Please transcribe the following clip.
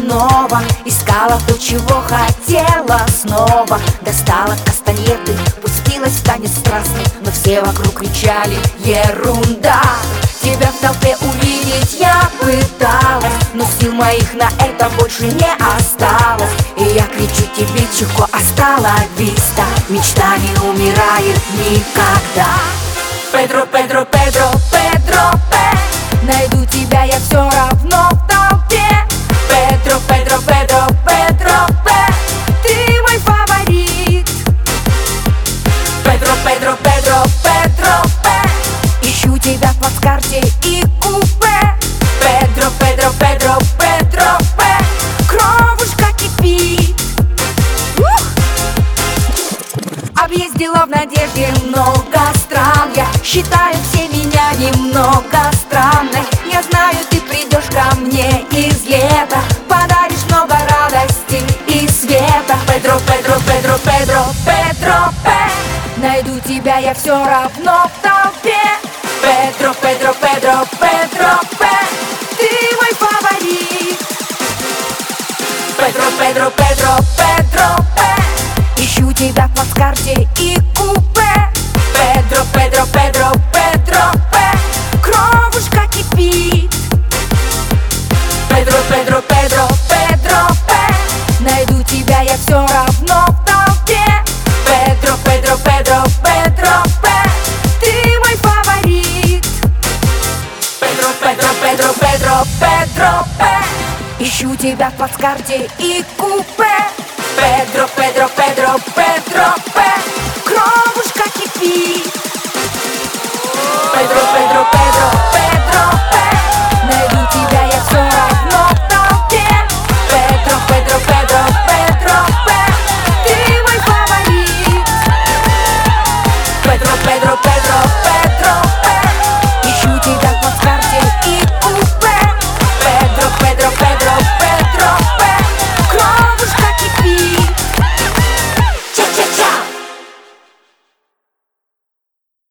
снова. Искала то, чего хотела снова. Достала кастанеты, пустилась в танец страстный, но все вокруг кричали: ерунда! Тебя в толпе увидеть я пыталась, но сил моих на это больше не осталось. И я кричу тебе: Чико, остала виста. Мечта не умирает никогда. Педро, Педро, Педро, Педро, найду тебя я все равно в толпе. Педро, Педро, Педро, Педро, ты мой фаворит. Педро, Педро, Педро, Педро, ищу тебя в плацкарте и купе. Педро, Педро, Педро, Педро, кровушка кипит. Объездила в надежде много стран. Я считаю, все меня немного странной. Я знаю, ты придешь ко мне из лета, подаришь много радости и света. Педро, Педро, Педро, Педро, Педро, найду тебя я все равно в толпе. Педро, Педро, Педро, Педро, ты мой фаворит. Педро, Педро, Педро, Педро, ищу тебя в плацкарте и купе. Педро, Педро, Педро, Педро, кровушка кипит. Педро, Педро, Педро, Педро, найду тебя я все равно в толпе. Педро, Педро, Педро, Педро, ты мой фаворит. Педро, Педро, Педро, Педро, Педро, ищу тебя в плацкарте и купе. Педро, Педро, Педро, Педро, кровушка кипит.